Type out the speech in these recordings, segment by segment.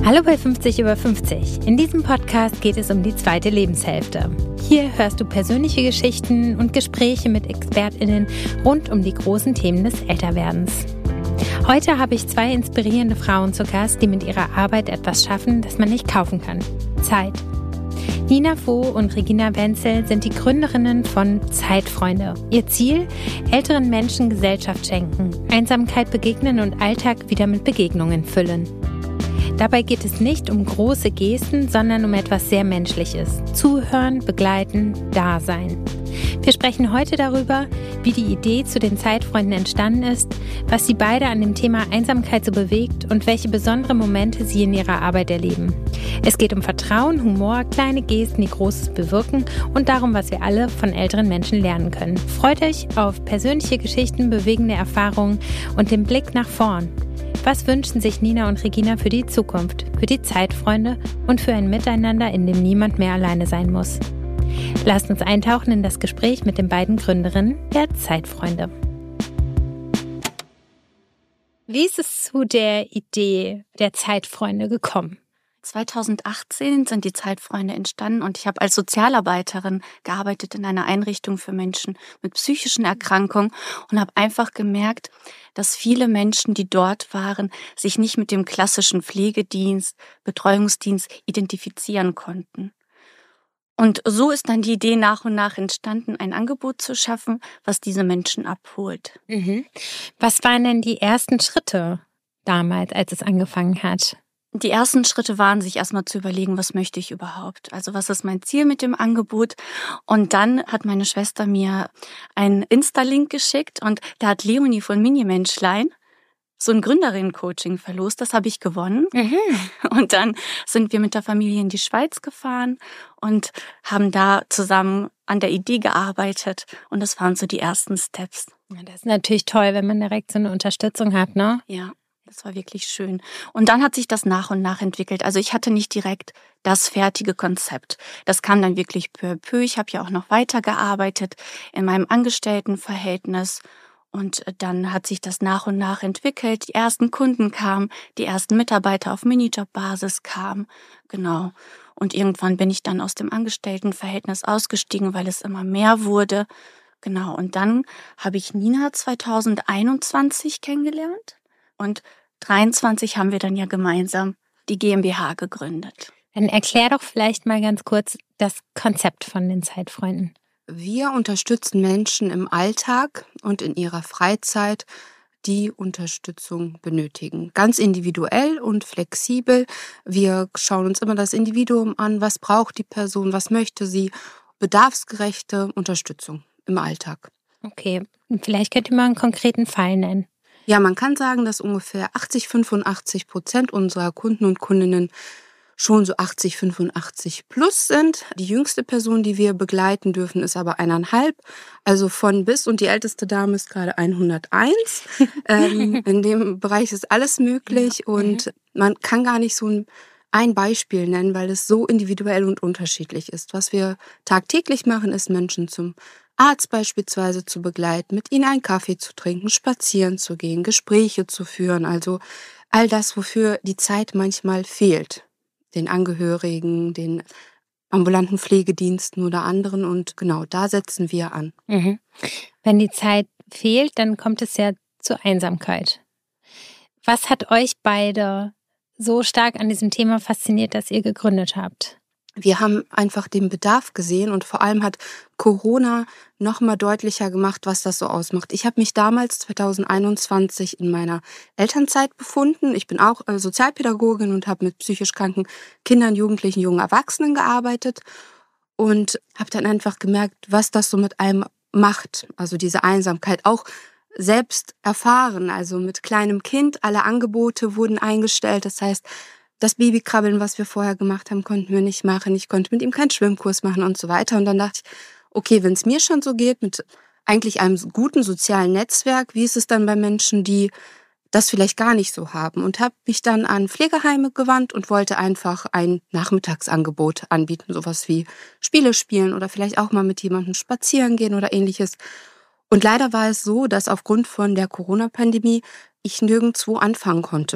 Hallo bei 50 über 50. In diesem Podcast geht es um die zweite Lebenshälfte. Hier hörst du persönliche Geschichten und Gespräche mit ExpertInnen rund um die großen Themen des Älterwerdens. Heute habe ich 2 inspirierende Frauen zu Gast, die mit ihrer Arbeit etwas schaffen, das man nicht kaufen kann: Zeit. Nina Voh und Regina Wenzel sind die Gründerinnen von Zeitfreunde. Ihr Ziel: älteren Menschen Gesellschaft schenken, Einsamkeit begegnen und Alltag wieder mit Begegnungen füllen. Dabei geht es nicht um große Gesten, sondern um etwas sehr Menschliches. Zuhören, begleiten, da sein. Wir sprechen heute darüber, wie die Idee zu den Zeitfreunden entstanden ist, was sie beide an dem Thema Einsamkeit so bewegt und welche besondere Momente sie in ihrer Arbeit erleben. Es geht um Vertrauen, Humor, kleine Gesten, die Großes bewirken und darum, was wir alle von älteren Menschen lernen können. Freut euch auf persönliche Geschichten, bewegende Erfahrungen und den Blick nach vorn. Was wünschen sich Nina und Regina für die Zukunft, für die Zeitfreunde und für ein Miteinander, in dem niemand mehr alleine sein muss? Lasst uns eintauchen in das Gespräch mit den beiden Gründerinnen der Zeitfreunde. Wie ist es zu der Idee der Zeitfreunde gekommen? 2018 sind die Zeitfreunde entstanden und ich habe als Sozialarbeiterin gearbeitet in einer Einrichtung für Menschen mit psychischen Erkrankungen und habe einfach gemerkt, dass viele Menschen, die dort waren, sich nicht mit dem klassischen Pflegedienst, Betreuungsdienst identifizieren konnten. Und so ist dann die Idee nach und nach entstanden, ein Angebot zu schaffen, was diese Menschen abholt. Was waren denn die ersten Schritte damals, als es angefangen hat? Die ersten Schritte waren, sich erstmal zu überlegen, was möchte ich überhaupt? Also was ist mein Ziel mit dem Angebot? Und dann hat meine Schwester mir einen Insta-Link geschickt und da hat Leonie von Mini-Menschlein so ein Gründerinnen-Coaching verlost. Das habe ich gewonnen. Und dann sind wir mit der Familie in die Schweiz gefahren und haben da zusammen an der Idee gearbeitet. Und das waren so die ersten Steps. Ja, das ist natürlich toll, wenn man direkt so eine Unterstützung hat, ne? Ja. Das war wirklich schön. Und dann hat sich das nach und nach entwickelt. Also ich hatte nicht direkt das fertige Konzept. Das kam dann wirklich peu à peu. Ich habe ja auch noch weitergearbeitet in meinem Angestelltenverhältnis. Und dann hat sich das nach und nach entwickelt. Die ersten Kunden kamen, die ersten Mitarbeiter auf Minijob-Basis kamen. Genau. Und irgendwann bin ich dann aus dem Angestelltenverhältnis ausgestiegen, weil es immer mehr wurde. Genau. Und dann habe ich Nina 2021 kennengelernt. Und 2023 haben wir dann ja gemeinsam die GmbH gegründet. Dann erklär doch vielleicht mal ganz kurz das Konzept von den Zeitfreunden. Wir unterstützen Menschen im Alltag und in ihrer Freizeit, die Unterstützung benötigen. Ganz individuell und flexibel. Wir schauen uns immer das Individuum an. Was braucht die Person? Was möchte sie? Bedarfsgerechte Unterstützung im Alltag. Okay, und vielleicht könnt ihr mal einen konkreten Fall nennen. Ja, man kann sagen, dass ungefähr 85% unserer Kunden und Kundinnen schon so 80, 85 plus sind. Die jüngste Person, die wir begleiten dürfen, ist aber 1,5. Also von bis, und die älteste Dame ist gerade 101. In dem Bereich ist alles möglich und man kann gar nicht so ein Beispiel nennen, weil es so individuell und unterschiedlich ist. Was wir tagtäglich machen, ist Menschen zum Arzt beispielsweise zu begleiten, mit ihnen einen Kaffee zu trinken, spazieren zu gehen, Gespräche zu führen. Also all das, wofür die Zeit manchmal fehlt. Den Angehörigen, den ambulanten Pflegediensten oder anderen. Und genau, da setzen wir an. Wenn die Zeit fehlt, dann kommt es ja zur Einsamkeit. Was hat euch beide so stark an diesem Thema fasziniert, dass ihr gegründet habt? Wir haben einfach den Bedarf gesehen und vor allem hat Corona noch mal deutlicher gemacht, was das so ausmacht. Ich habe mich damals 2021 in meiner Elternzeit befunden. Ich bin auch Sozialpädagogin und habe mit psychisch kranken Kindern, Jugendlichen, jungen Erwachsenen gearbeitet und habe dann einfach gemerkt, was das so mit einem macht. Also diese Einsamkeit auch selbst erfahren. Also mit kleinem Kind, alle Angebote wurden eingestellt. Das heißt, das Babykrabbeln, was wir vorher gemacht haben, konnten wir nicht machen. Ich konnte mit ihm keinen Schwimmkurs machen und so weiter. Und dann dachte ich, okay, wenn es mir schon so geht, mit eigentlich einem guten sozialen Netzwerk, wie ist es dann bei Menschen, die das vielleicht gar nicht so haben? Und habe mich dann an Pflegeheime gewandt und wollte einfach ein Nachmittagsangebot anbieten. Sowas wie Spiele spielen oder vielleicht auch mal mit jemandem spazieren gehen oder ähnliches. Und leider war es so, dass aufgrund von der Corona-Pandemie ich nirgendwo anfangen konnte.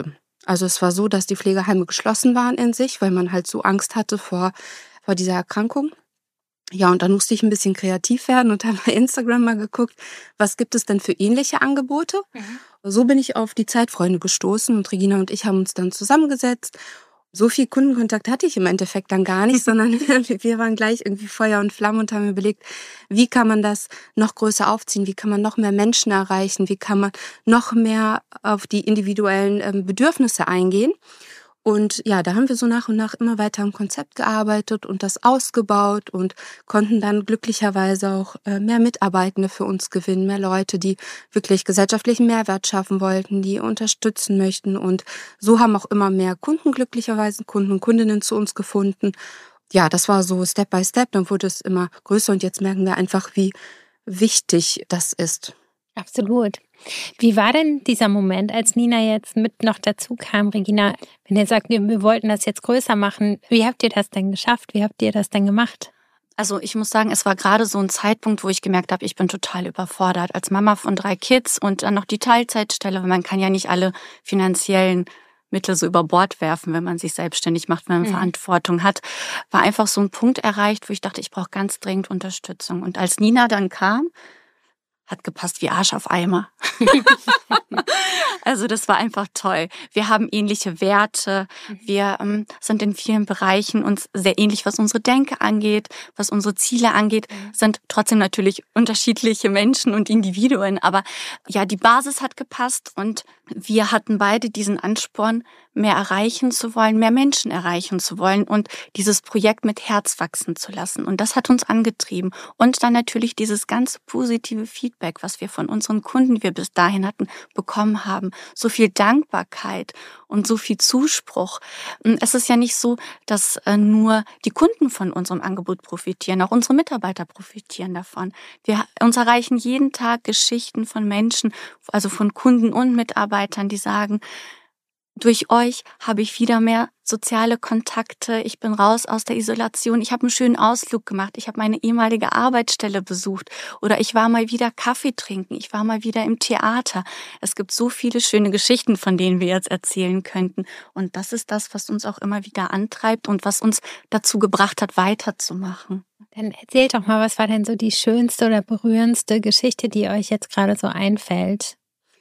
Also es war so, dass die Pflegeheime geschlossen waren in sich, weil man halt so Angst hatte vor dieser Erkrankung. Ja, und dann musste ich ein bisschen kreativ werden und habe bei Instagram mal geguckt, was gibt es denn für ähnliche Angebote? So bin ich auf die Zeitfreunde gestoßen und Regina und ich haben uns dann zusammengesetzt. So viel Kundenkontakt hatte ich im Endeffekt dann gar nicht, sondern wir waren gleich irgendwie Feuer und Flamme und haben überlegt, wie kann man das noch größer aufziehen, wie kann man noch mehr Menschen erreichen, wie kann man noch mehr auf die individuellen Bedürfnisse eingehen. Und ja, da haben wir so nach und nach immer weiter am Konzept gearbeitet und das ausgebaut und konnten dann glücklicherweise auch mehr Mitarbeitende für uns gewinnen, mehr Leute, die wirklich gesellschaftlichen Mehrwert schaffen wollten, die unterstützen möchten. Und so haben auch immer mehr Kunden glücklicherweise, Kunden und Kundinnen zu uns gefunden. Ja, das war so Step by Step, dann wurde es immer größer und jetzt merken wir einfach, wie wichtig das ist. Absolut. Wie war denn dieser Moment, als Nina jetzt mit noch dazu kam, Regina, wenn ihr sagt, wir wollten das jetzt größer machen, wie habt ihr das denn geschafft? Wie habt ihr das denn gemacht? Also ich muss sagen, es war gerade so ein Zeitpunkt, wo ich gemerkt habe, ich bin total überfordert als Mama von 3 Kids und dann noch die Teilzeitstelle, weil man kann ja nicht alle finanziellen Mittel so über Bord werfen, wenn man sich selbstständig macht, wenn man Verantwortung hat. War einfach so ein Punkt erreicht, wo ich dachte, ich brauche ganz dringend Unterstützung. Und als Nina dann kam, hat gepasst wie Arsch auf Eimer. Also das war einfach toll. Wir haben ähnliche Werte. Wir sind in vielen Bereichen uns sehr ähnlich, was unsere Denke angeht, was unsere Ziele angeht. Sind trotzdem natürlich unterschiedliche Menschen und Individuen. Aber ja, die Basis hat gepasst und wir hatten beide diesen Ansporn, mehr erreichen zu wollen, mehr Menschen erreichen zu wollen und dieses Projekt mit Herz wachsen zu lassen. Und das hat uns angetrieben. Und dann natürlich dieses ganze positive Feedback, was wir von unseren Kunden, die wir bis dahin hatten, bekommen haben. So viel Dankbarkeit und so viel Zuspruch. Es ist ja nicht so, dass nur die Kunden von unserem Angebot profitieren, auch unsere Mitarbeiter profitieren davon. Wir uns erreichen jeden Tag Geschichten von Menschen, also von Kunden und Mitarbeitern, die sagen, durch euch habe ich wieder mehr soziale Kontakte, ich bin raus aus der Isolation, ich habe einen schönen Ausflug gemacht, ich habe meine ehemalige Arbeitsstelle besucht oder ich war mal wieder Kaffee trinken, ich war mal wieder im Theater. Es gibt so viele schöne Geschichten, von denen wir jetzt erzählen könnten und das ist das, was uns auch immer wieder antreibt und was uns dazu gebracht hat, weiterzumachen. Dann erzählt doch mal, was war denn so die schönste oder berührendste Geschichte, die euch jetzt gerade so einfällt?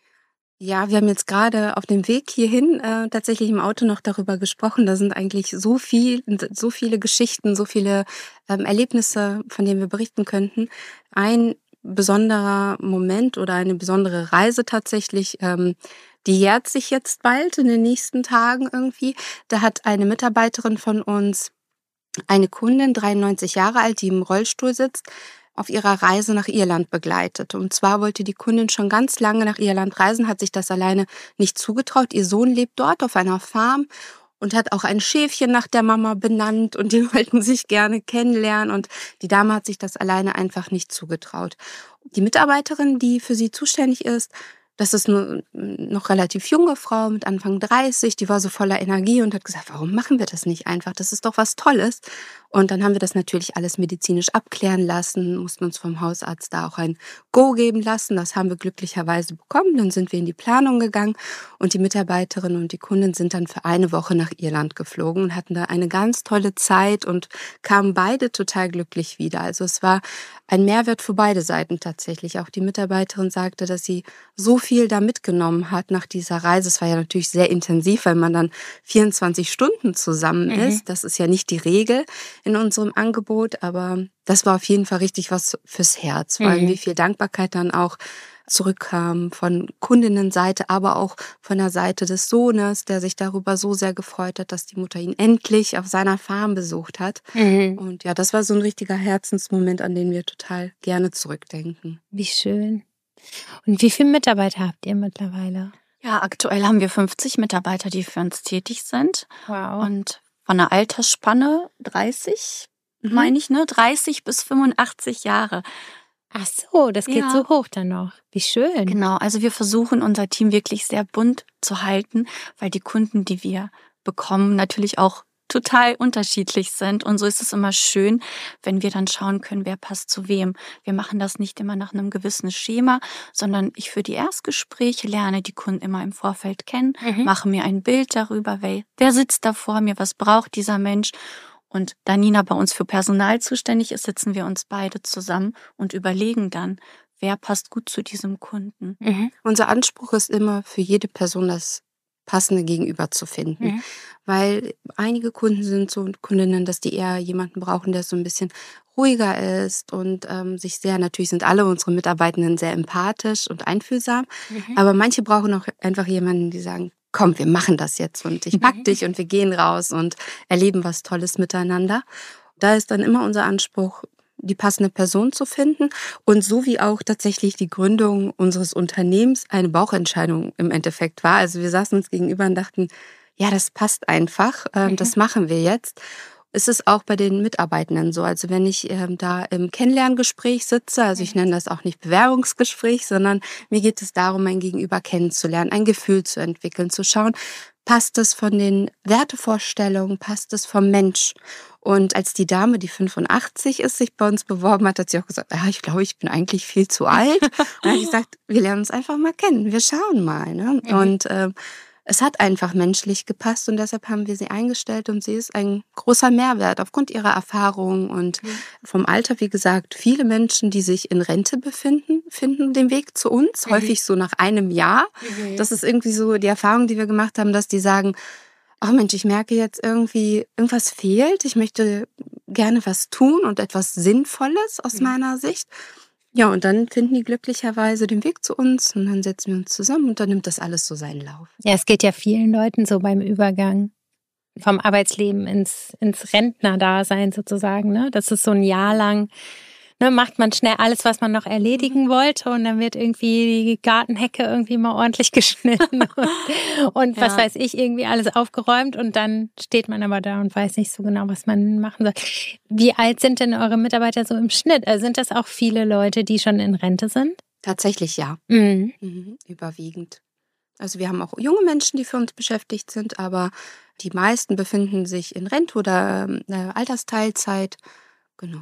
Ja, wir haben jetzt gerade auf dem Weg hierhin tatsächlich im Auto noch darüber gesprochen. Da sind eigentlich so viele Geschichten, so viele Erlebnisse, von denen wir berichten könnten. Ein besonderer Moment oder eine besondere Reise tatsächlich, die jährt sich jetzt bald in den nächsten Tagen irgendwie. Da hat eine Mitarbeiterin von uns, eine Kundin, 93 Jahre alt, die im Rollstuhl sitzt, auf ihrer Reise nach Irland begleitet. Und zwar wollte die Kundin schon ganz lange nach Irland reisen, hat sich das alleine nicht zugetraut. Ihr Sohn lebt dort auf einer Farm und hat auch ein Schäfchen nach der Mama benannt und die wollten sich gerne kennenlernen und die Dame hat sich das alleine einfach nicht zugetraut. Die Mitarbeiterin, die für sie zuständig ist, das ist eine noch relativ junge Frau mit Anfang 30, die war so voller Energie und hat gesagt, warum machen wir das nicht einfach? Das ist doch was Tolles. Und dann haben wir das natürlich alles medizinisch abklären lassen, mussten uns vom Hausarzt da auch ein Go geben lassen. Das haben wir glücklicherweise bekommen. Dann sind wir in die Planung gegangen und die Mitarbeiterin und die Kundin sind dann für eine Woche nach Irland geflogen und hatten da eine ganz tolle Zeit und kamen beide total glücklich wieder. Also es war ein Mehrwert für beide Seiten tatsächlich. Auch die Mitarbeiterin sagte, dass sie so viel da mitgenommen hat nach dieser Reise. Es war ja natürlich sehr intensiv, weil man dann 24 Stunden zusammen ist. Das ist ja nicht die Regel in unserem Angebot, aber das war auf jeden Fall richtig was fürs Herz. Vor allem wie viel Dankbarkeit dann auch zurückkam von Kundinnenseite, aber auch von der Seite des Sohnes, der sich darüber so sehr gefreut hat, dass die Mutter ihn endlich auf seiner Farm besucht hat. Und ja, das war so ein richtiger Herzensmoment, an den wir total gerne zurückdenken. Wie schön. Und wie viele Mitarbeiter habt ihr mittlerweile? Ja, aktuell haben wir 50 Mitarbeiter, die für uns tätig sind. Wow. Und von der Altersspanne 30, meine ich, 30 bis 85 Jahre. Ach so, das geht so hoch dann noch. Wie schön. Genau, also wir versuchen unser Team wirklich sehr bunt zu halten, weil die Kunden, die wir bekommen, natürlich auch total unterschiedlich sind. Und so ist es immer schön, wenn wir dann schauen können, wer passt zu wem. Wir machen das nicht immer nach einem gewissen Schema, sondern ich für die Erstgespräche lerne die Kunden immer im Vorfeld kennen, mache mir ein Bild darüber, wer sitzt da vor mir, was braucht dieser Mensch. Und da Nina bei uns für Personal zuständig ist, sitzen wir uns beide zusammen und überlegen dann, wer passt gut zu diesem Kunden. Unser Anspruch ist immer, für jede Person das passende Gegenüber zu finden. Weil einige Kunden sind so und Kundinnen, dass die eher jemanden brauchen, der so ein bisschen ruhiger ist und natürlich sind alle unsere Mitarbeitenden sehr empathisch und einfühlsam. Aber manche brauchen auch einfach jemanden, die sagen, komm, wir machen das jetzt und ich pack dich und wir gehen raus und erleben was Tolles miteinander. Da ist dann immer unser Anspruch, die passende Person zu finden und so wie auch tatsächlich die Gründung unseres Unternehmens eine Bauchentscheidung im Endeffekt war. Also wir saßen uns gegenüber und dachten, ja, das passt einfach, das machen wir jetzt. Es ist auch bei den Mitarbeitenden so. Also wenn ich da im Kennenlerngespräch sitze, also ich nenne das auch nicht Bewerbungsgespräch, sondern mir geht es darum, mein Gegenüber kennenzulernen, ein Gefühl zu entwickeln, zu schauen, passt es von den Wertevorstellungen, passt es vom Mensch. Und als die Dame, die 85 ist, sich bei uns beworben hat, hat sie auch gesagt, ja, ich glaube, ich bin eigentlich viel zu alt. Und dann habe ich gesagt, wir lernen uns einfach mal kennen, wir schauen mal. Ne? Und es hat einfach menschlich gepasst und deshalb haben wir sie eingestellt und sie ist ein großer Mehrwert aufgrund ihrer Erfahrung und vom Alter, wie gesagt, viele Menschen, die sich in Rente befinden, finden den Weg zu uns, häufig so nach einem Jahr. Das ist irgendwie so die Erfahrung, die wir gemacht haben, dass die sagen, ach Mensch, ich merke jetzt irgendwie, irgendwas fehlt, ich möchte gerne was tun und etwas Sinnvolles aus meiner Sicht. Ja, und dann finden die glücklicherweise den Weg zu uns und dann setzen wir uns zusammen und dann nimmt das alles so seinen Lauf. Ja, es geht ja vielen Leuten so beim Übergang vom Arbeitsleben ins Rentnerdasein sozusagen, ne? Das ist so ein Jahr lang, ne, macht man schnell alles, was man noch erledigen wollte und dann wird irgendwie die Gartenhecke irgendwie mal ordentlich geschnitten und was weiß ich, irgendwie alles aufgeräumt und dann steht man aber da und weiß nicht so genau, was man machen soll. Wie alt sind denn eure Mitarbeiter so im Schnitt? Also sind das auch viele Leute, die schon in Rente sind? Tatsächlich ja, überwiegend. Also wir haben auch junge Menschen, die für uns beschäftigt sind, aber die meisten befinden sich in Rente oder Altersteilzeit. Genau.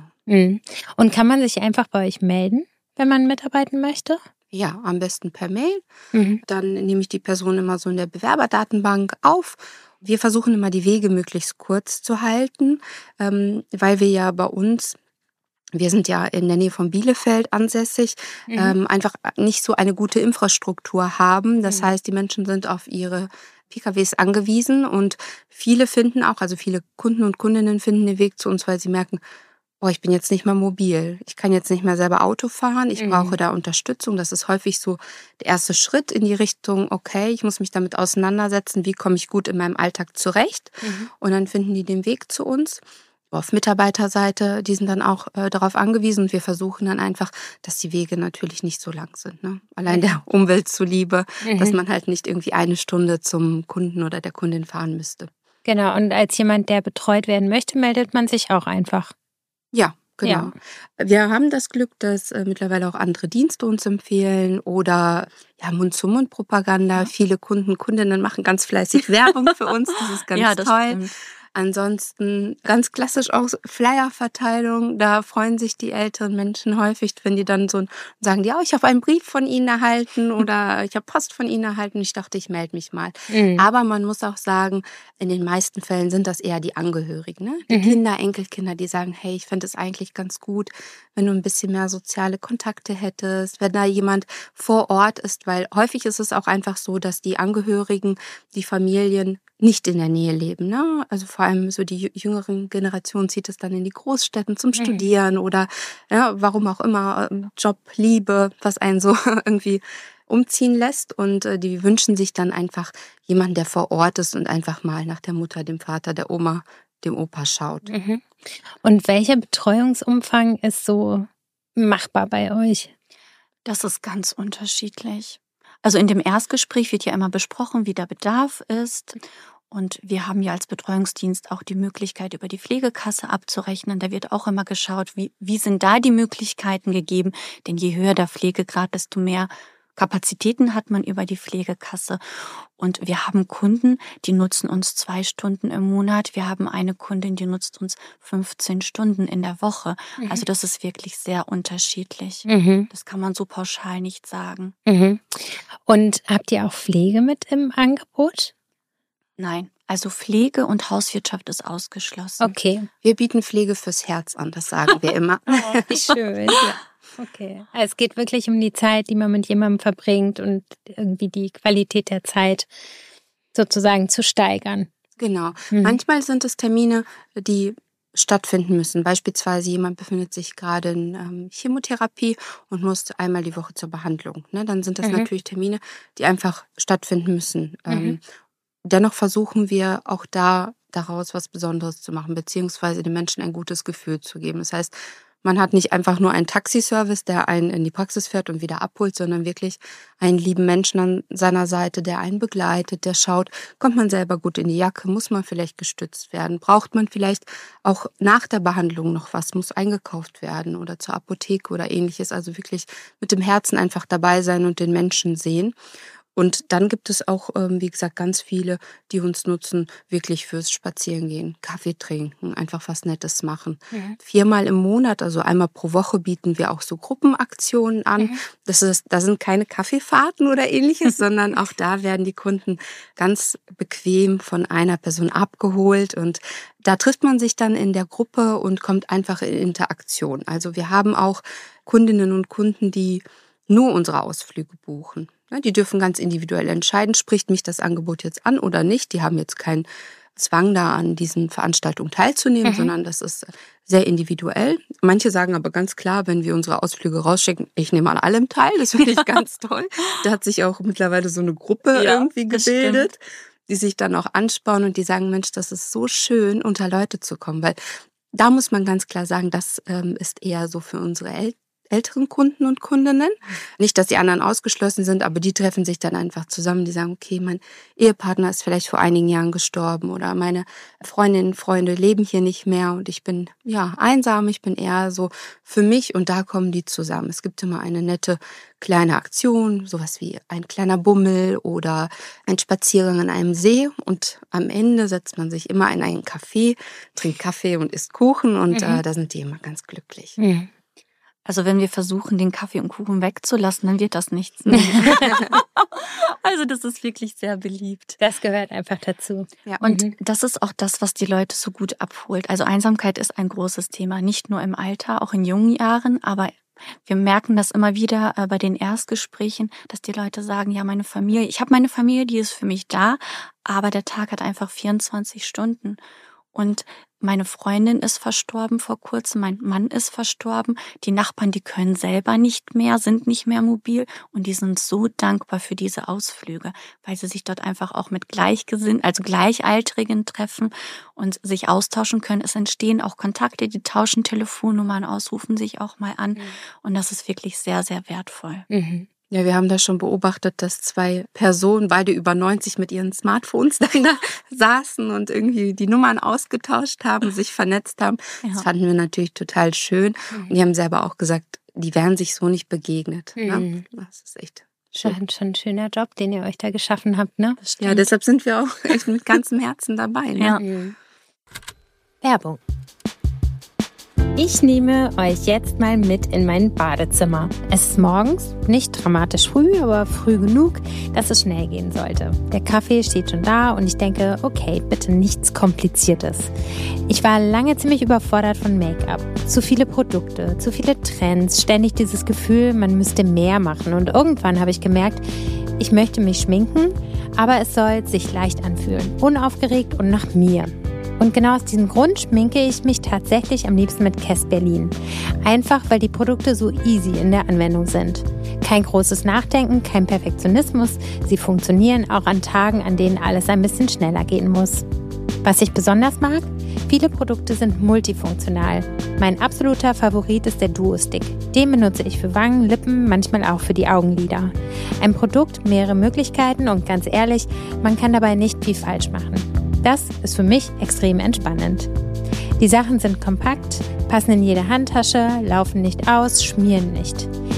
Und kann man sich einfach bei euch melden, wenn man mitarbeiten möchte? Ja, am besten per Mail. Dann nehme ich die Person immer so in der Bewerberdatenbank auf. Wir versuchen immer die Wege möglichst kurz zu halten, weil wir ja bei uns, wir sind ja in der Nähe von Bielefeld ansässig, einfach nicht so eine gute Infrastruktur haben. Das heißt, die Menschen sind auf ihre PKWs angewiesen und viele finden auch, also viele Kunden und Kundinnen finden den Weg zu uns, weil sie merken, oh, ich bin jetzt nicht mehr mobil. Ich kann jetzt nicht mehr selber Auto fahren. Ich brauche da Unterstützung. Das ist häufig so der erste Schritt in die Richtung, okay, ich muss mich damit auseinandersetzen, wie komme ich gut in meinem Alltag zurecht. Und dann finden die den Weg zu uns. Auf Mitarbeiterseite, die sind dann auch darauf angewiesen und wir versuchen dann einfach, dass die Wege natürlich nicht so lang sind. Ne? Allein der Umwelt zuliebe, dass man halt nicht irgendwie 1 Stunde zum Kunden oder der Kundin fahren müsste. Genau, und als jemand, der betreut werden möchte, meldet man sich auch einfach. Ja, genau. Ja. Wir haben das Glück, dass mittlerweile auch andere Dienste uns empfehlen oder Mund-zu-Mund-Propaganda. Ja. Viele Kundinnen machen ganz fleißig Werbung für uns. Das ist ganz toll. Stimmt. Ansonsten ganz klassisch auch Flyer-Verteilung. Da freuen sich die älteren Menschen häufig, wenn die dann so sagen, ja, ich habe einen Brief von Ihnen erhalten oder ich habe Post von Ihnen erhalten. Ich dachte, ich melde mich mal. Aber man muss auch sagen, in den meisten Fällen sind das eher die Angehörigen, ne? Die Kinder, Enkelkinder, die sagen, hey, ich fände es eigentlich ganz gut, wenn du ein bisschen mehr soziale Kontakte hättest, wenn da jemand vor Ort ist, weil häufig ist es auch einfach so, dass die Angehörigen, die Familien nicht in der Nähe leben, ne? Also vor allem so die jüngeren Generationen zieht es dann in die Großstädten zum Studieren oder warum auch immer, Job, Liebe, was einen so irgendwie umziehen lässt und die wünschen sich dann einfach jemanden, der vor Ort ist und einfach mal nach der Mutter, dem Vater, der Oma, dem Opa schaut. Und welcher Betreuungsumfang ist so machbar bei euch? Das ist ganz unterschiedlich. Also in dem Erstgespräch wird ja immer besprochen, wie der Bedarf ist. Und wir haben ja als Betreuungsdienst auch die Möglichkeit, über die Pflegekasse abzurechnen. Da wird auch immer geschaut, wie sind da die Möglichkeiten gegeben. Denn je höher der Pflegegrad, desto mehr Kapazitäten hat man über die Pflegekasse. Und wir haben Kunden, die nutzen uns 2 Stunden im Monat. Wir haben eine Kundin, die nutzt uns 15 Stunden in der Woche. Also das ist wirklich sehr unterschiedlich. Das kann man so pauschal nicht sagen. Und habt ihr auch Pflege mit im Angebot? Nein, also Pflege und Hauswirtschaft ist ausgeschlossen. Okay. Wir bieten Pflege fürs Herz an, das sagen wir immer. Wie schön. Ja. Okay. Also es geht wirklich um die Zeit, die man mit jemandem verbringt und irgendwie die Qualität der Zeit sozusagen zu steigern. Genau. Manchmal sind es Termine, die stattfinden müssen. Beispielsweise jemand befindet sich gerade in Chemotherapie und muss einmal die Woche zur Behandlung. Ne? Dann sind das natürlich Termine, die einfach stattfinden müssen. Dennoch versuchen wir auch daraus was Besonderes zu machen, beziehungsweise den Menschen ein gutes Gefühl zu geben. Das heißt, man hat nicht einfach nur einen Taxiservice, der einen in die Praxis fährt und wieder abholt, sondern wirklich einen lieben Menschen an seiner Seite, der einen begleitet, der schaut, kommt man selber gut in die Jacke, muss man vielleicht gestützt werden, braucht man vielleicht auch nach der Behandlung noch was, muss eingekauft werden oder zur Apotheke oder ähnliches. Also wirklich mit dem Herzen einfach dabei sein und den Menschen sehen. Und dann gibt es auch, wie gesagt, ganz viele, die uns nutzen, wirklich fürs Spazierengehen, Kaffee trinken, einfach was Nettes machen. 4-mal im Monat, also einmal pro Woche, bieten wir auch so Gruppenaktionen an. Da sind keine Kaffeefahrten oder ähnliches, sondern auch da werden die Kunden ganz bequem von einer Person abgeholt. Und da trifft man sich dann in der Gruppe und kommt einfach in Interaktion. Also wir haben auch Kundinnen und Kunden, die nur unsere Ausflüge buchen. Die dürfen ganz individuell entscheiden, spricht mich das Angebot jetzt an oder nicht. Die haben jetzt keinen Zwang da, an diesen Veranstaltungen teilzunehmen, sondern das ist sehr individuell. Manche sagen aber ganz klar, wenn wir unsere Ausflüge rausschicken, ich nehme an allem teil, das finde ich ganz toll. Da hat sich auch mittlerweile so eine Gruppe irgendwie gebildet, die sich dann auch anspornen und die sagen, Mensch, das ist so schön, unter Leute zu kommen. Weil da muss man ganz klar sagen, das ist eher so für unsere älteren Kunden und Kundinnen. Nicht, dass die anderen ausgeschlossen sind, aber die treffen sich dann einfach zusammen. Die sagen, okay, mein Ehepartner ist vielleicht vor einigen Jahren gestorben oder meine Freundinnen und Freunde leben hier nicht mehr und ich bin einsam, ich bin eher so für mich und da kommen die zusammen. Es gibt immer eine nette kleine Aktion, sowas wie ein kleiner Bummel oder ein Spaziergang an einem See und am Ende setzt man sich immer in einen Café, trinkt Kaffee und isst Kuchen und da sind die immer ganz glücklich. Also wenn wir versuchen, den Kaffee und Kuchen wegzulassen, dann wird das nichts. Also das ist wirklich sehr beliebt. Das gehört einfach dazu. Ja. Und das ist auch das, was die Leute so gut abholt. Also Einsamkeit ist ein großes Thema, nicht nur im Alter, auch in jungen Jahren, aber wir merken das immer wieder bei den Erstgesprächen, dass die Leute sagen, ja, ich habe meine Familie, die ist für mich da, aber der Tag hat einfach 24 Stunden. Und meine Freundin ist verstorben vor kurzem, mein Mann ist verstorben, die Nachbarn, die können selber nicht mehr, sind nicht mehr mobil und die sind so dankbar für diese Ausflüge, weil sie sich dort einfach auch mit Gleichaltrigen treffen und sich austauschen können. Es entstehen auch Kontakte, die tauschen Telefonnummern aus, rufen sich auch mal an und das ist wirklich sehr, sehr wertvoll. Ja, wir haben da schon beobachtet, dass 2 Personen, beide über 90, mit ihren Smartphones da saßen und irgendwie die Nummern ausgetauscht haben, sich vernetzt haben. Ja. Das fanden wir natürlich total schön. Und die haben selber auch gesagt, die wären sich so nicht begegnet. Ne? Das ist echt schön. Schon ein schöner Job, den ihr euch da geschaffen habt, ne? Ja, deshalb sind wir auch echt mit ganzem Herzen dabei. Ne? Ja. Werbung. Ich nehme euch jetzt mal mit in mein Badezimmer. Es ist morgens, nicht dramatisch früh, aber früh genug, dass es schnell gehen sollte. Der Kaffee steht schon da und ich denke, okay, bitte nichts Kompliziertes. Ich war lange ziemlich überfordert von Make-up. Zu viele Produkte, zu viele Trends, ständig dieses Gefühl, man müsste mehr machen. Und irgendwann habe ich gemerkt, ich möchte mich schminken, aber es soll sich leicht anfühlen, unaufgeregt und nach mir. Und genau aus diesem Grund schminke ich mich tatsächlich am liebsten mit Kess Berlin. Einfach, weil die Produkte so easy in der Anwendung sind. Kein großes Nachdenken, kein Perfektionismus. Sie funktionieren auch an Tagen, an denen alles ein bisschen schneller gehen muss. Was ich besonders mag? Viele Produkte sind multifunktional. Mein absoluter Favorit ist der Duo-Stick. Den benutze ich für Wangen, Lippen, manchmal auch für die Augenlider. Ein Produkt, mehrere Möglichkeiten und ganz ehrlich, man kann dabei nicht viel falsch machen. Das ist für mich extrem entspannend. Die Sachen sind kompakt, passen in jede Handtasche, laufen nicht aus, schmieren nicht.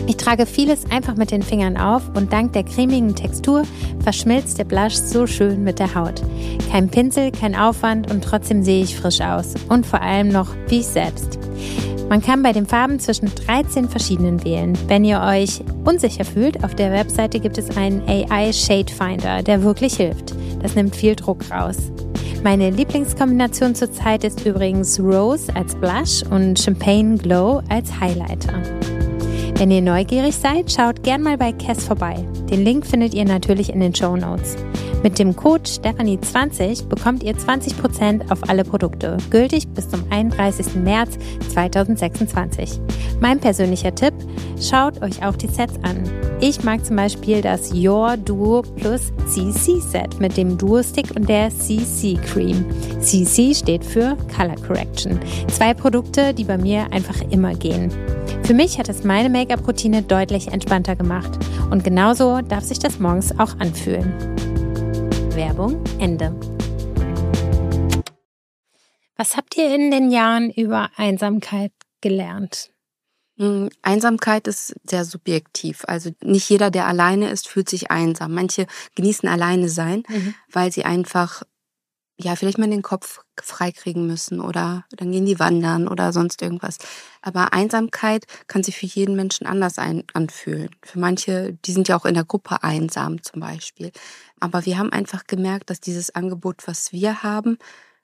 Ich trage vieles einfach mit den Fingern auf und dank der cremigen Textur verschmilzt der Blush so schön mit der Haut. Kein Pinsel, kein Aufwand und trotzdem sehe ich frisch aus. Und vor allem noch wie ich selbst. Man kann bei den Farben zwischen 13 verschiedenen wählen. Wenn ihr euch unsicher fühlt, auf der Webseite gibt es einen AI Shade Finder, der wirklich hilft. Das nimmt viel Druck raus. Meine Lieblingskombination zurzeit ist übrigens Rose als Blush und Champagne Glow als Highlighter. Wenn ihr neugierig seid, schaut gern mal bei Kess vorbei. Den Link findet ihr natürlich in den Shownotes. Mit dem Code Stefanie20 bekommt ihr 20% auf alle Produkte, gültig bis zum 31. März 2026. Mein persönlicher Tipp, schaut euch auch die Sets an. Ich mag zum Beispiel das Your Duo Plus CC Set mit dem Duo Stick und der CC Cream. CC steht für Color Correction. 2 Produkte, die bei mir einfach immer gehen. Für mich hat es meine Make-up-Routine deutlich entspannter gemacht. Und genauso darf sich das morgens auch anfühlen. Werbung Ende. Was habt ihr in den Jahren über Einsamkeit gelernt? Einsamkeit ist sehr subjektiv. Also nicht jeder, der alleine ist, fühlt sich einsam. Manche genießen alleine sein, weil sie einfach vielleicht mal den Kopf freikriegen müssen oder dann gehen die wandern oder sonst irgendwas. Aber Einsamkeit kann sich für jeden Menschen anders anfühlen. Für manche, die sind ja auch in der Gruppe einsam zum Beispiel. Aber wir haben einfach gemerkt, dass dieses Angebot, was wir haben,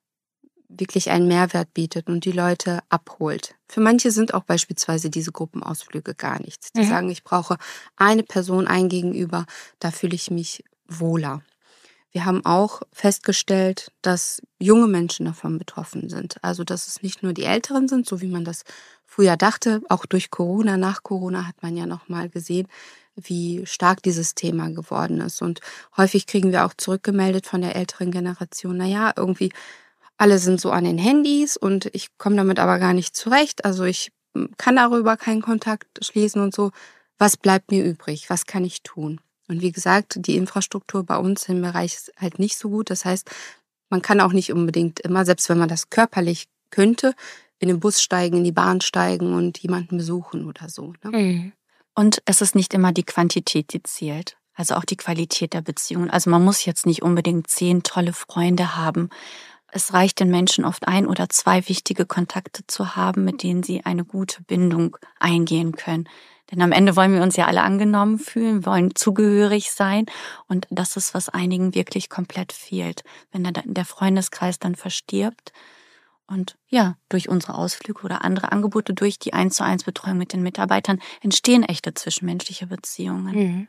wirklich einen Mehrwert bietet und die Leute abholt. Für manche sind auch beispielsweise diese Gruppenausflüge gar nichts. Die sagen, ich brauche eine Person, ein Gegenüber, da fühle ich mich wohler. Wir haben auch festgestellt, dass junge Menschen davon betroffen sind. Also, dass es nicht nur die Älteren sind, so wie man das früher dachte. Auch durch Corona, nach Corona hat man ja nochmal gesehen, wie stark dieses Thema geworden ist. Und häufig kriegen wir auch zurückgemeldet von der älteren Generation, irgendwie alle sind so an den Handys und ich komme damit aber gar nicht zurecht. Also ich kann darüber keinen Kontakt schließen und so. Was bleibt mir übrig? Was kann ich tun? Und wie gesagt, die Infrastruktur bei uns im Bereich ist halt nicht so gut. Das heißt, man kann auch nicht unbedingt immer, selbst wenn man das körperlich könnte, in den Bus steigen, in die Bahn steigen und jemanden besuchen oder so. Ne? Und es ist nicht immer die Quantität, die zählt. Also auch die Qualität der Beziehungen. Also man muss jetzt nicht unbedingt 10 tolle Freunde haben. Es reicht den Menschen oft 1 oder 2 wichtige Kontakte zu haben, mit denen sie eine gute Bindung eingehen können. Denn am Ende wollen wir uns ja alle angenommen fühlen, wollen zugehörig sein. Und das ist, was einigen wirklich komplett fehlt, wenn der Freundeskreis dann verstirbt. Und ja, durch unsere Ausflüge oder andere Angebote, durch die 1:1 Betreuung mit den Mitarbeitern entstehen echte zwischenmenschliche Beziehungen.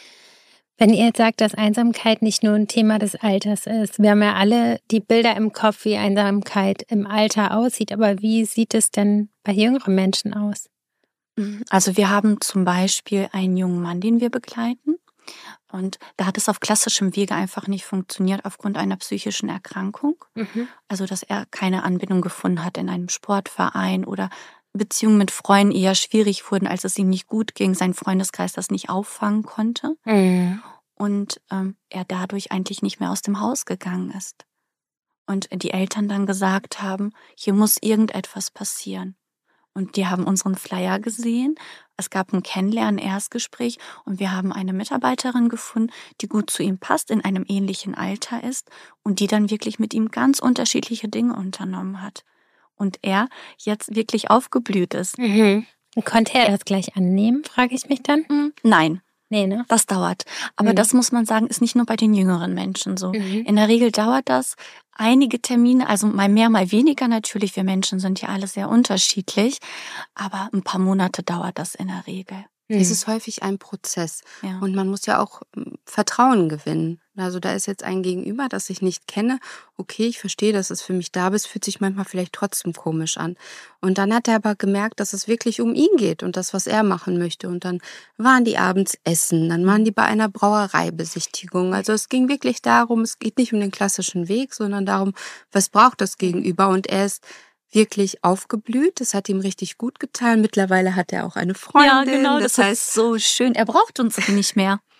Wenn ihr jetzt sagt, dass Einsamkeit nicht nur ein Thema des Alters ist, wir haben ja alle die Bilder im Kopf, wie Einsamkeit im Alter aussieht, aber wie sieht es denn bei jüngeren Menschen aus? Also wir haben zum Beispiel einen jungen Mann, den wir begleiten. Und da hat es auf klassischem Wege einfach nicht funktioniert aufgrund einer psychischen Erkrankung. Also dass er keine Anbindung gefunden hat in einem Sportverein oder Beziehungen mit Freunden eher schwierig wurden, als es ihm nicht gut ging, sein Freundeskreis das nicht auffangen konnte. Und er dadurch eigentlich nicht mehr aus dem Haus gegangen ist. Und die Eltern dann gesagt haben, hier muss irgendetwas passieren. Und die haben unseren Flyer gesehen. Es gab ein Kennenlernen, Erstgespräch und wir haben eine Mitarbeiterin gefunden, die gut zu ihm passt, in einem ähnlichen Alter ist und die dann wirklich mit ihm ganz unterschiedliche Dinge unternommen hat. Und er jetzt wirklich aufgeblüht ist. Konnte er das gleich annehmen, frage ich mich dann? Nein. Nee, ne? Das dauert. Aber das muss man sagen, ist nicht nur bei den jüngeren Menschen so. In der Regel dauert das einige Termine, also mal mehr, mal weniger natürlich. Wir Menschen sind ja alle sehr unterschiedlich. Aber ein paar Monate dauert das in der Regel. Es ist häufig ein Prozess. Ja. Und man muss ja auch Vertrauen gewinnen. Also da ist jetzt ein Gegenüber, das ich nicht kenne. Okay, ich verstehe, dass es für mich da ist, fühlt sich manchmal vielleicht trotzdem komisch an. Und dann hat er aber gemerkt, dass es wirklich um ihn geht und das, was er machen möchte. Und dann waren die abends essen, dann waren die bei einer Brauereibesichtigung. Also es ging wirklich darum, es geht nicht um den klassischen Weg, sondern darum, was braucht das Gegenüber. Und er ist wirklich aufgeblüht. Das hat ihm richtig gut getan. Mittlerweile hat er auch eine Freundin. Ja, genau, das heißt so schön. Er braucht uns nicht mehr.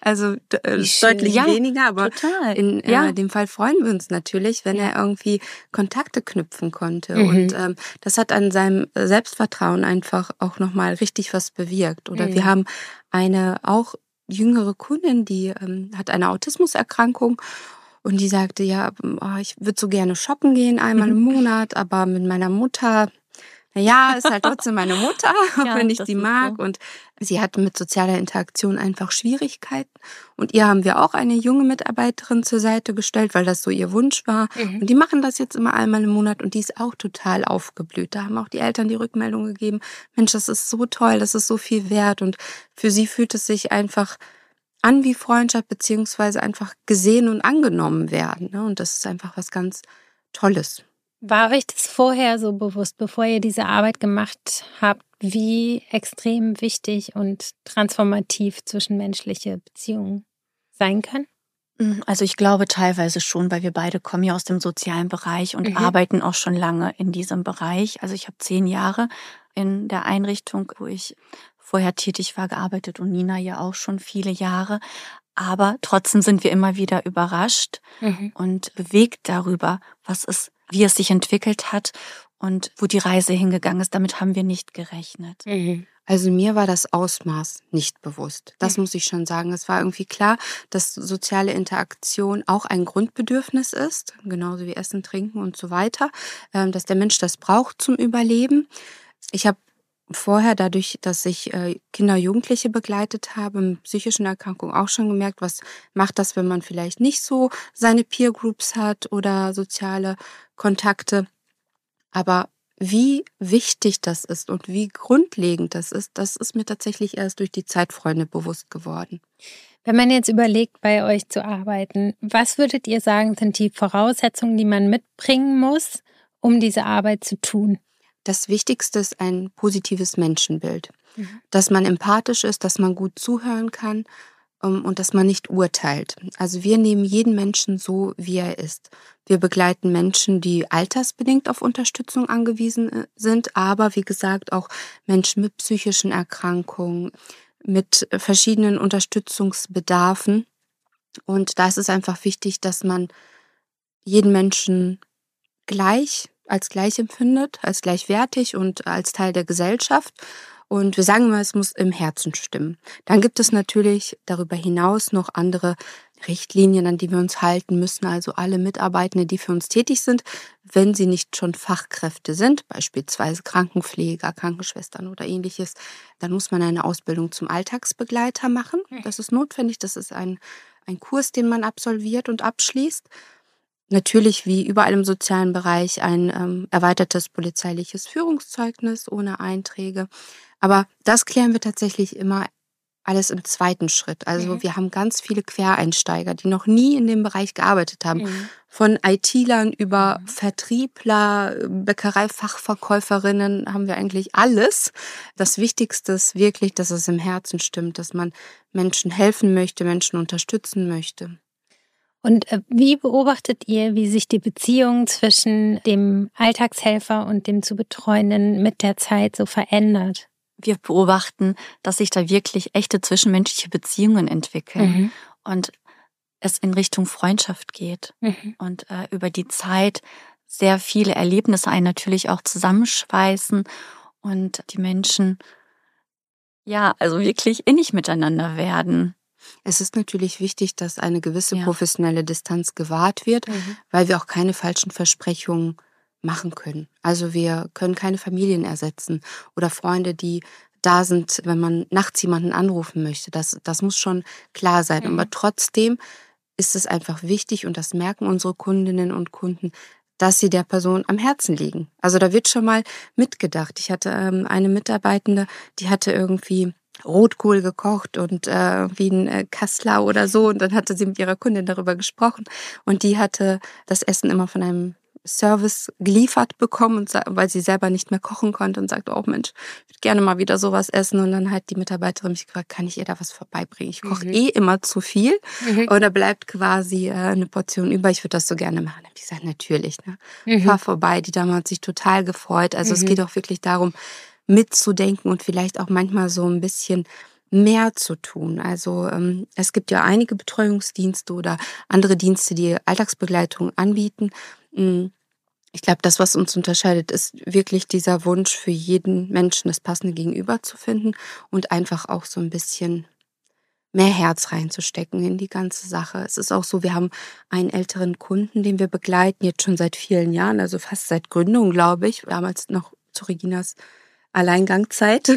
Also Wie schön. deutlich weniger, aber total. in dem Fall freuen wir uns natürlich, wenn er irgendwie Kontakte knüpfen konnte. Und das hat an seinem Selbstvertrauen einfach auch nochmal richtig was bewirkt. Oder wir haben eine auch jüngere Kundin, die hat eine Autismuserkrankung. Und die sagte, ja, ich würde so gerne shoppen gehen einmal im Monat, aber mit meiner Mutter, naja, ist halt trotzdem meine Mutter, auch Ja, wenn ich das die ist mag. so. Und sie hatte mit sozialer Interaktion einfach Schwierigkeiten. Und ihr haben wir auch eine junge Mitarbeiterin zur Seite gestellt, weil das so ihr Wunsch war. Und die machen das jetzt immer einmal im Monat und die ist auch total aufgeblüht. Da haben auch die Eltern die Rückmeldung gegeben, Mensch, das ist so toll, das ist so viel wert. Und für sie fühlt es sich einfach an wie Freundschaft, beziehungsweise einfach gesehen und angenommen werden. Ne? Und das ist einfach was ganz Tolles. War euch das vorher so bewusst, bevor ihr diese Arbeit gemacht habt, wie extrem wichtig und transformativ zwischenmenschliche Beziehungen sein können? Also ich glaube teilweise schon, weil wir beide kommen ja aus dem sozialen Bereich und arbeiten auch schon lange in diesem Bereich. Also ich habe 10 Jahre in der Einrichtung, wo ich vorher tätig war, gearbeitet und Nina ja auch schon viele Jahre. Aber trotzdem sind wir immer wieder überrascht und bewegt darüber, wie es sich entwickelt hat und wo die Reise hingegangen ist. Damit haben wir nicht gerechnet. Also mir war das Ausmaß nicht bewusst. Das muss ich schon sagen. Es war irgendwie klar, dass soziale Interaktion auch ein Grundbedürfnis ist, genauso wie Essen, Trinken und so weiter, dass der Mensch das braucht zum Überleben. Ich habe vorher, dadurch, dass ich Kinder und Jugendliche begleitet habe, mit psychischen Erkrankungen auch schon gemerkt, was macht das, wenn man vielleicht nicht so seine Peer Groups hat oder soziale Kontakte. Aber wie wichtig das ist und wie grundlegend das ist mir tatsächlich erst durch die Zeitfreunde bewusst geworden. Wenn man jetzt überlegt, bei euch zu arbeiten, was würdet ihr sagen, sind die Voraussetzungen, die man mitbringen muss, um diese Arbeit zu tun? Das Wichtigste ist ein positives Menschenbild. Dass man empathisch ist, dass man gut zuhören kann und dass man nicht urteilt. Also wir nehmen jeden Menschen so, wie er ist. Wir begleiten Menschen, die altersbedingt auf Unterstützung angewiesen sind, aber wie gesagt auch Menschen mit psychischen Erkrankungen, mit verschiedenen Unterstützungsbedarfen. Und da ist es einfach wichtig, dass man jeden Menschen als gleich empfindet, als gleichwertig und als Teil der Gesellschaft. Und wir sagen immer, es muss im Herzen stimmen. Dann gibt es natürlich darüber hinaus noch andere Richtlinien, an die wir uns halten müssen. Also alle Mitarbeitende, die für uns tätig sind, wenn sie nicht schon Fachkräfte sind, beispielsweise Krankenpfleger, Krankenschwestern oder ähnliches, dann muss man eine Ausbildung zum Alltagsbegleiter machen. Das ist notwendig. Das ist ein Kurs, den man absolviert und abschließt. Natürlich wie überall im sozialen Bereich ein erweitertes polizeiliches Führungszeugnis ohne Einträge. Aber das klären wir tatsächlich immer alles im zweiten Schritt. Also wir haben ganz viele Quereinsteiger, die noch nie in dem Bereich gearbeitet haben. Von IT-Lern über Vertriebler, Bäckereifachverkäuferinnen haben wir eigentlich alles. Das Wichtigste ist wirklich, dass es im Herzen stimmt, dass man Menschen helfen möchte, Menschen unterstützen möchte. Und wie beobachtet ihr, wie sich die Beziehung zwischen dem Alltagshelfer und dem zu Betreuenden mit der Zeit so verändert? Wir beobachten, dass sich da wirklich echte zwischenmenschliche Beziehungen entwickeln und es in Richtung Freundschaft geht und über die Zeit sehr viele Erlebnisse einen natürlich auch zusammenschweißen und die Menschen also wirklich innig miteinander werden. Es ist natürlich wichtig, dass eine gewisse professionelle Distanz gewahrt wird, weil wir auch keine falschen Versprechungen machen können. Also wir können keine Familien ersetzen oder Freunde, die da sind, wenn man nachts jemanden anrufen möchte. Das muss schon klar sein. Aber trotzdem ist es einfach wichtig, und das merken unsere Kundinnen und Kunden, dass sie der Person am Herzen liegen. Also da wird schon mal mitgedacht. Ich hatte eine Mitarbeitende, die hatte irgendwie Rotkohl gekocht und wie ein Kassler oder so. Und dann hatte sie mit ihrer Kundin darüber gesprochen. Und die hatte das Essen immer von einem Service geliefert bekommen, weil sie selber nicht mehr kochen konnte und sagte, oh Mensch, ich würde gerne mal wieder sowas essen. Und dann hat die Mitarbeiterin mich gefragt, kann ich ihr da was vorbeibringen? Ich koche immer zu viel und da bleibt quasi eine Portion über. Ich würde das so gerne machen. Da habe ich gesagt, natürlich. Ne? Fahr vorbei. Die Dame hat sich total gefreut. Also es geht auch wirklich darum, mitzudenken und vielleicht auch manchmal so ein bisschen mehr zu tun. Also es gibt ja einige Betreuungsdienste oder andere Dienste, die Alltagsbegleitung anbieten. Ich glaube, das, was uns unterscheidet, ist wirklich dieser Wunsch für jeden Menschen, das passende Gegenüber zu finden und einfach auch so ein bisschen mehr Herz reinzustecken in die ganze Sache. Es ist auch so, wir haben einen älteren Kunden, den wir begleiten, jetzt schon seit vielen Jahren, also fast seit Gründung, glaube ich, damals noch zu Reginas Alleingangszeit.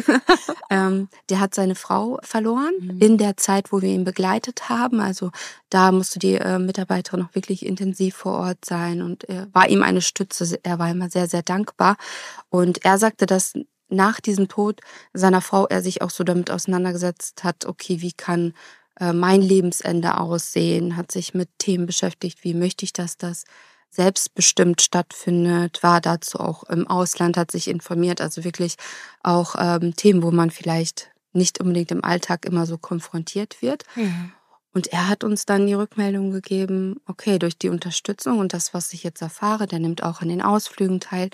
Der hat seine Frau verloren in der Zeit, wo wir ihn begleitet haben. Also da musste die Mitarbeiterin noch wirklich intensiv vor Ort sein und war ihm eine Stütze. Er war immer sehr, sehr dankbar. Und er sagte, dass nach diesem Tod seiner Frau er sich auch so damit auseinandergesetzt hat, okay, wie kann mein Lebensende aussehen, hat sich mit Themen beschäftigt, wie möchte ich, dass das selbstbestimmt stattfindet, war dazu auch im Ausland, hat sich informiert, also wirklich auch Themen, wo man vielleicht nicht unbedingt im Alltag immer so konfrontiert wird. Und er hat uns dann die Rückmeldung gegeben, okay, durch die Unterstützung und das, was ich jetzt erfahre, der nimmt auch an den Ausflügen teil,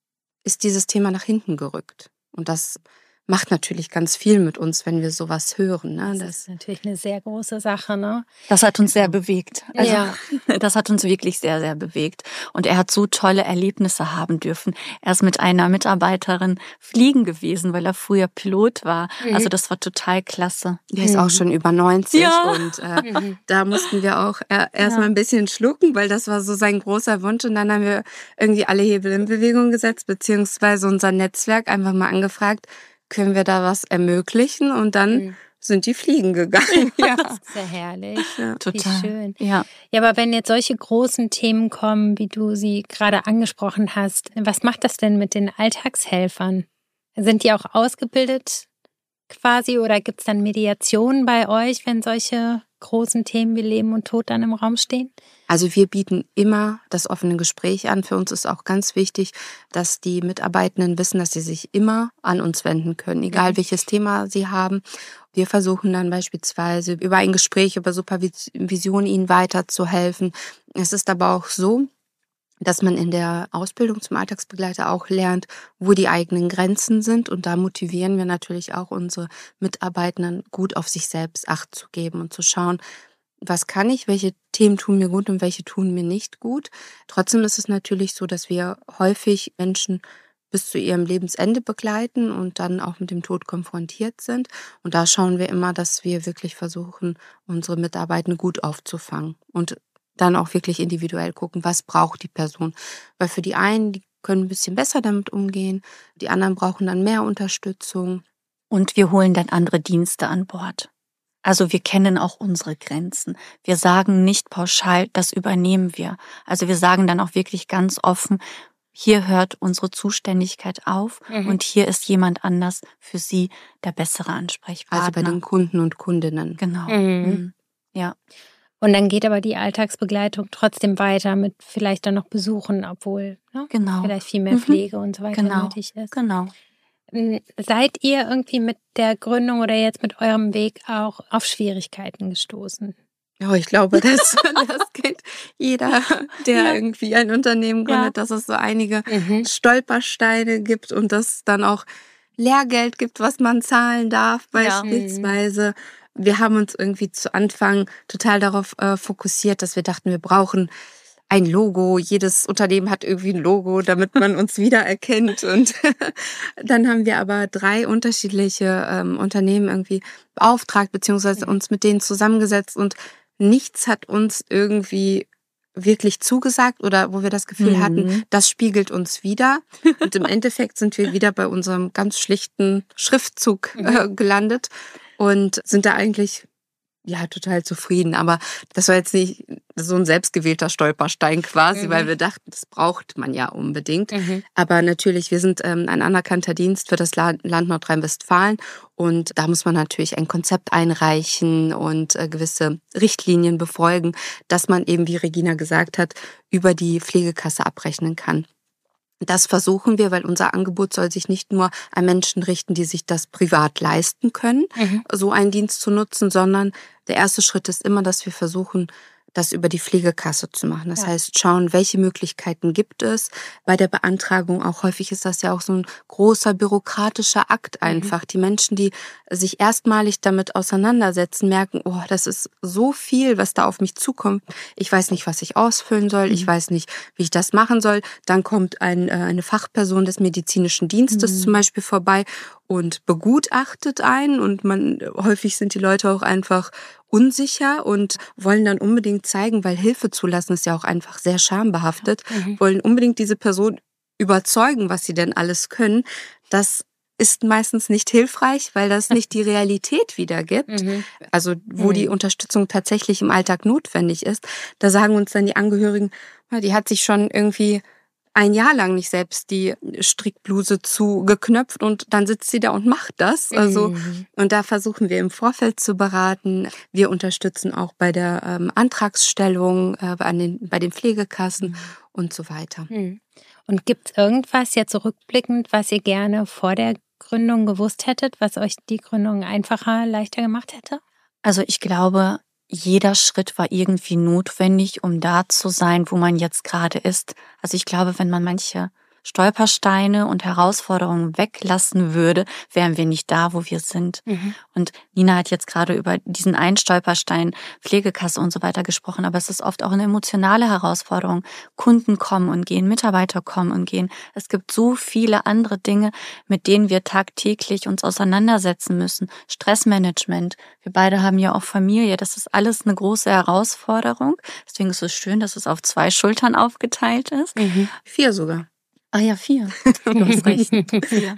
ist dieses Thema nach hinten gerückt. Und das macht natürlich ganz viel mit uns, wenn wir sowas hören. Ne? Das ist natürlich eine sehr große Sache, ne? Das hat uns sehr bewegt. Also, das hat uns wirklich sehr, sehr bewegt. Und er hat so tolle Erlebnisse haben dürfen. Er ist mit einer Mitarbeiterin fliegen gewesen, weil er früher Pilot war. Also das war total klasse. Der ist auch schon über 90 Ja. und da mussten wir auch erstmal ein bisschen schlucken, weil das war so sein großer Wunsch. Und dann haben wir irgendwie alle Hebel in Bewegung gesetzt, beziehungsweise unser Netzwerk einfach mal angefragt, können wir da was ermöglichen? Und dann sind die fliegen gegangen. Das ist ja herrlich. Ja. Total. Wie schön. Ja. Ja, aber wenn jetzt solche großen Themen kommen, wie du sie gerade angesprochen hast, was macht das denn mit den Alltagshelfern? Sind die auch ausgebildet quasi oder gibt es dann Mediationen bei euch, wenn solche großen Themen wie Leben und Tod dann im Raum stehen? Also wir bieten immer das offene Gespräch an. Für uns ist auch ganz wichtig, dass die Mitarbeitenden wissen, dass sie sich immer an uns wenden können, egal welches Thema sie haben. Wir versuchen dann beispielsweise über ein Gespräch, über Supervision ihnen weiterzuhelfen. Es ist aber auch so, dass man in der Ausbildung zum Alltagsbegleiter auch lernt, wo die eigenen Grenzen sind. Und da motivieren wir natürlich auch unsere Mitarbeitenden, gut auf sich selbst Acht zu geben und zu schauen, was kann ich, welche Themen tun mir gut und welche tun mir nicht gut. Trotzdem ist es natürlich so, dass wir häufig Menschen bis zu ihrem Lebensende begleiten und dann auch mit dem Tod konfrontiert sind. Und da schauen wir immer, dass wir wirklich versuchen, unsere Mitarbeitenden gut aufzufangen und dann auch wirklich individuell gucken, was braucht die Person. Weil für die einen, die können ein bisschen besser damit umgehen, die anderen brauchen dann mehr Unterstützung. Und wir holen dann andere Dienste an Bord. Also wir kennen auch unsere Grenzen. Wir sagen nicht pauschal, das übernehmen wir. Also wir sagen dann auch wirklich ganz offen, hier hört unsere Zuständigkeit auf und hier ist jemand anders für Sie der bessere Ansprechpartner. Also bei den Kunden und Kundinnen. Genau. Ja. Und dann geht aber die Alltagsbegleitung trotzdem weiter mit vielleicht dann noch Besuchen, obwohl vielleicht viel mehr Pflege und so weiter nötig ist. Genau. Seid ihr irgendwie mit der Gründung oder jetzt mit eurem Weg auch auf Schwierigkeiten gestoßen? Ja, ich glaube, das kennt jeder, der irgendwie ein Unternehmen gründet, dass es so einige Stolpersteine gibt und dass es dann auch Lehrgeld gibt, was man zahlen darf beispielsweise. Wir haben uns irgendwie zu Anfang total darauf fokussiert, dass wir dachten, wir brauchen ein Logo. Jedes Unternehmen hat irgendwie ein Logo, damit man uns wiedererkennt. Und dann haben wir aber 3 unterschiedliche Unternehmen irgendwie beauftragt, beziehungsweise uns mit denen zusammengesetzt. Und nichts hat uns irgendwie wirklich zugesagt oder wo wir das Gefühl hatten, das spiegelt uns wider. Und im Endeffekt sind wir wieder bei unserem ganz schlichten Schriftzug gelandet und sind da eigentlich total zufrieden. Aber das war jetzt nicht so ein selbstgewählter Stolperstein quasi, weil wir dachten, das braucht man ja unbedingt. Aber natürlich, wir sind ein anerkannter Dienst für das Land Nordrhein-Westfalen und da muss man natürlich ein Konzept einreichen und gewisse Richtlinien befolgen, dass man eben, wie Regina gesagt hat, über die Pflegekasse abrechnen kann. Das versuchen wir, weil unser Angebot soll sich nicht nur an Menschen richten, die sich das privat leisten können, so einen Dienst zu nutzen, sondern der erste Schritt ist immer, dass wir versuchen, das über die Pflegekasse zu machen. Das heißt, schauen, welche Möglichkeiten gibt es bei der Beantragung. Auch häufig ist das ja auch so ein großer bürokratischer Akt einfach. Die Menschen, die sich erstmalig damit auseinandersetzen, merken, oh, das ist so viel, was da auf mich zukommt. Ich weiß nicht, was ich ausfüllen soll. Ich weiß nicht, wie ich das machen soll. Dann kommt eine Fachperson des medizinischen Dienstes zum Beispiel vorbei und begutachtet einen. Und häufig sind die Leute auch einfach unsicher und wollen dann unbedingt zeigen, weil Hilfe zulassen ist ja auch einfach sehr schambehaftet, wollen unbedingt diese Person überzeugen, was sie denn alles können. Das ist meistens nicht hilfreich, weil das nicht die Realität wiedergibt. Also wo die Unterstützung tatsächlich im Alltag notwendig ist. Da sagen uns dann die Angehörigen, die hat sich schon irgendwie ein Jahr lang nicht selbst die Strickbluse zugeknöpft und dann sitzt sie da und macht das. Also und da versuchen wir im Vorfeld zu beraten. Wir unterstützen auch bei der Antragsstellung, bei den Pflegekassen und so weiter. Und gibt es irgendwas jetzt rückblickend, was ihr gerne vor der Gründung gewusst hättet, was euch die Gründung einfacher, leichter gemacht hätte? Also ich glaube, jeder Schritt war irgendwie notwendig, um da zu sein, wo man jetzt gerade ist. Also ich glaube, wenn man manche Stolpersteine und Herausforderungen weglassen würde, wären wir nicht da, wo wir sind. Und Nina hat jetzt gerade über diesen einen Stolperstein, Pflegekasse und so weiter gesprochen, aber es ist oft auch eine emotionale Herausforderung. Kunden kommen und gehen, Mitarbeiter kommen und gehen. Es gibt so viele andere Dinge, mit denen wir tagtäglich uns auseinandersetzen müssen. Stressmanagement. Wir beide haben ja auch Familie. Das ist alles eine große Herausforderung. Deswegen ist es schön, dass es auf 2 Schultern aufgeteilt ist. 4 sogar. Ah ja, 4. Du hast recht. 4.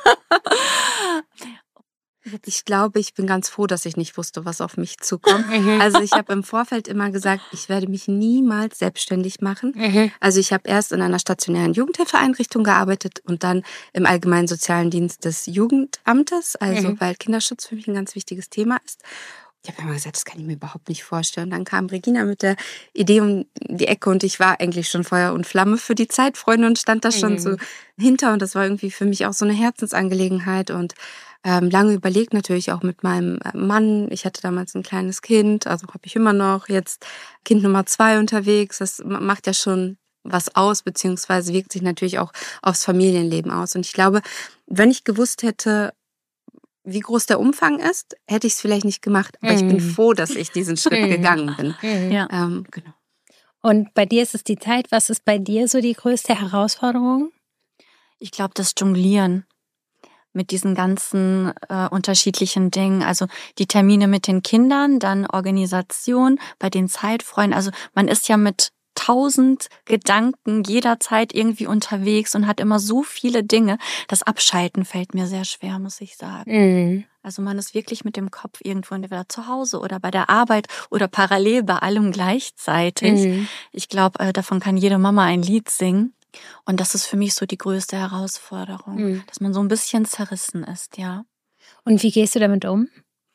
Ich glaube, ich bin ganz froh, dass ich nicht wusste, was auf mich zukommt. Also ich habe im Vorfeld immer gesagt, ich werde mich niemals selbstständig machen. Also ich habe erst in einer stationären Jugendhilfeeinrichtung gearbeitet und dann im allgemeinen sozialen Dienst des Jugendamtes, also weil Kinderschutz für mich ein ganz wichtiges Thema ist. Ich habe immer gesagt, das kann ich mir überhaupt nicht vorstellen. Dann kam Regina mit der Idee um die Ecke und ich war eigentlich schon Feuer und Flamme für die Zeitfreunde und stand da schon so hinter. Und das war irgendwie für mich auch so eine Herzensangelegenheit und lange überlegt natürlich auch mit meinem Mann. Ich hatte damals ein kleines Kind, also habe ich immer noch jetzt Kind Nummer 2 unterwegs. Das macht ja schon was aus, beziehungsweise wirkt sich natürlich auch aufs Familienleben aus. Und ich glaube, wenn ich gewusst hätte, wie groß der Umfang ist, hätte ich es vielleicht nicht gemacht. Aber ich bin froh, dass ich diesen Schritt gegangen bin. Genau. Und bei dir ist es die Zeit. Was ist bei dir so die größte Herausforderung? Ich glaube, das Jonglieren mit diesen ganzen unterschiedlichen Dingen. Also die Termine mit den Kindern, dann Organisation bei den Zeitfreunden. Also man ist ja mit 1000 Gedanken jederzeit irgendwie unterwegs und hat immer so viele Dinge. Das Abschalten fällt mir sehr schwer, muss ich sagen. Also man ist wirklich mit dem Kopf irgendwo entweder zu Hause oder bei der Arbeit oder parallel bei allem gleichzeitig. Ich glaube, davon kann jede Mama ein Lied singen. Und das ist für mich so die größte Herausforderung, dass man so ein bisschen zerrissen ist, ja. Und wie gehst du damit um?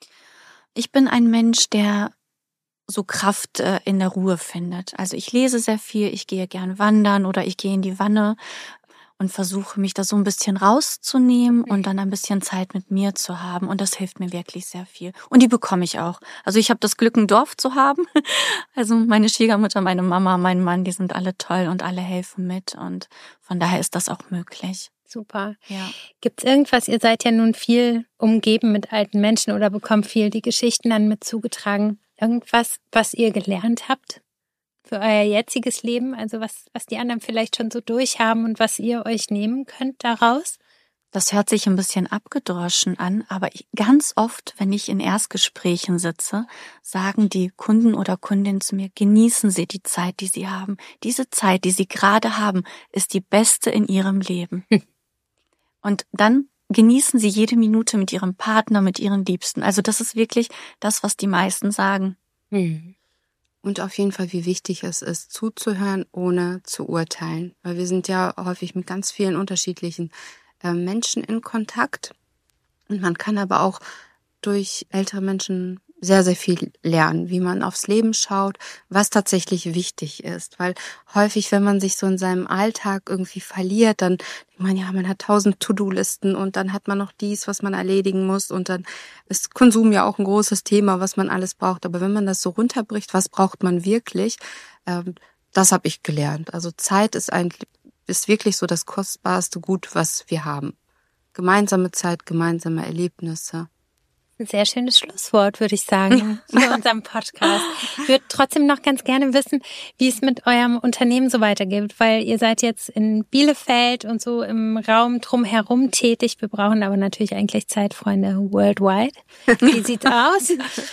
Ich bin ein Mensch, der so Kraft in der Ruhe findet. Also ich lese sehr viel, ich gehe gern wandern oder ich gehe in die Wanne und versuche mich da so ein bisschen rauszunehmen und dann ein bisschen Zeit mit mir zu haben. Und das hilft mir wirklich sehr viel. Und die bekomme ich auch. Also ich habe das Glück, ein Dorf zu haben. Also meine Schwiegermutter, meine Mama, mein Mann, die sind alle toll und alle helfen mit. Und von daher ist das auch möglich. Super. Ja. Gibt es irgendwas, ihr seid ja nun viel umgeben mit alten Menschen oder bekommt viel die Geschichten dann mit zugetragen. Irgendwas, was ihr gelernt habt für euer jetziges Leben? Also was die anderen vielleicht schon so durchhaben und was ihr euch nehmen könnt daraus? Das hört sich ein bisschen abgedroschen an, aber ganz oft, wenn ich in Erstgesprächen sitze, sagen die Kunden oder Kundinnen zu mir, genießen Sie die Zeit, die Sie haben. Diese Zeit, die Sie gerade haben, ist die beste in Ihrem Leben. Und dann genießen Sie jede Minute mit Ihrem Partner, mit Ihren Liebsten. Also das ist wirklich das, was die meisten sagen. Und auf jeden Fall, wie wichtig es ist, zuzuhören, ohne zu urteilen. Weil wir sind ja häufig mit ganz vielen unterschiedlichen Menschen in Kontakt. Und man kann aber auch durch ältere Menschen sehr, sehr viel lernen, wie man aufs Leben schaut, was tatsächlich wichtig ist. Weil häufig, wenn man sich so in seinem Alltag irgendwie verliert, dann denkt man, ja, man hat 1000 To-Do-Listen und dann hat man noch dies, was man erledigen muss und dann ist Konsum ja auch ein großes Thema, was man alles braucht. Aber wenn man das so runterbricht, was braucht man wirklich, das habe ich gelernt. Also Zeit ist wirklich so das kostbarste Gut, was wir haben. Gemeinsame Zeit, gemeinsame Erlebnisse. Ein sehr schönes Schlusswort, würde ich sagen, für unseren Podcast. Ich würde trotzdem noch ganz gerne wissen, wie es mit eurem Unternehmen so weitergeht, weil ihr seid jetzt in Bielefeld und so im Raum drumherum tätig. Wir brauchen aber natürlich eigentlich Zeitfreunde worldwide. Wie sieht's aus?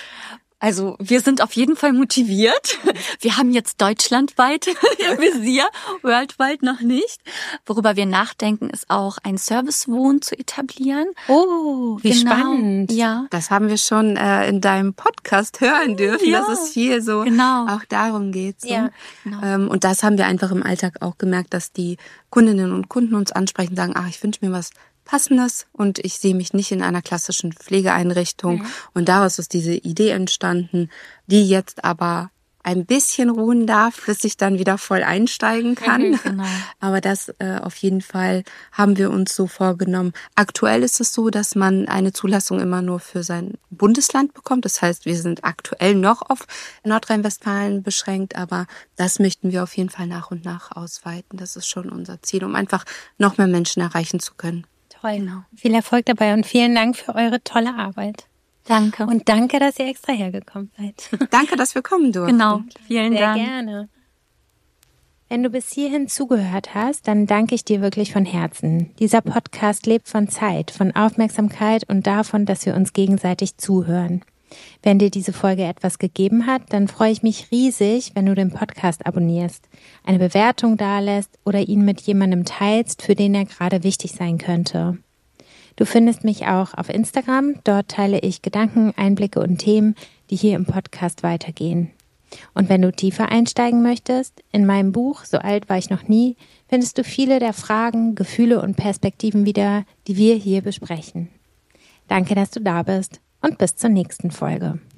Also wir sind auf jeden Fall motiviert. Wir haben jetzt deutschlandweit im Visier, worldwide noch nicht. Worüber wir nachdenken, ist auch ein Servicewohn zu etablieren. Oh, wie spannend. Ja. Das haben wir schon in deinem Podcast hören dürfen, Ja. dass es viel so auch darum geht. So. Ja, genau. Und das haben wir einfach im Alltag auch gemerkt, dass die Kundinnen und Kunden uns ansprechen, sagen, ich wünsche mir was Passendes und ich sehe mich nicht in einer klassischen Pflegeeinrichtung. Mhm. Und daraus ist diese Idee entstanden, die jetzt aber ein bisschen ruhen darf, bis ich dann wieder voll einsteigen kann. Genau. Aber das auf jeden Fall haben wir uns so vorgenommen. Aktuell ist es so, dass man eine Zulassung immer nur für sein Bundesland bekommt. Das heißt, wir sind aktuell noch auf Nordrhein-Westfalen beschränkt, aber das möchten wir auf jeden Fall nach und nach ausweiten. Das ist schon unser Ziel, um einfach noch mehr Menschen erreichen zu können. toll. Genau. Viel Erfolg dabei und vielen Dank für eure tolle Arbeit. Danke. Und danke, dass ihr extra hergekommen seid. Danke, dass wir kommen durften. Genau, vielen Sehr Dank. gerne. Wenn du bis hierhin zugehört hast, dann danke ich dir wirklich von Herzen. Dieser Podcast lebt von Zeit, von Aufmerksamkeit und davon, dass wir uns gegenseitig zuhören. Wenn dir diese Folge etwas gegeben hat, dann freue ich mich riesig, wenn du den Podcast abonnierst, eine Bewertung dalässt oder ihn mit jemandem teilst, für den er gerade wichtig sein könnte. Du findest mich auch auf Instagram. Dort teile ich Gedanken, Einblicke und Themen, die hier im Podcast weitergehen. Und wenn du tiefer einsteigen möchtest, in meinem Buch So alt war ich noch nie, findest du viele der Fragen, Gefühle und Perspektiven wieder, die wir hier besprechen. Danke, dass du da bist und bis zur nächsten Folge.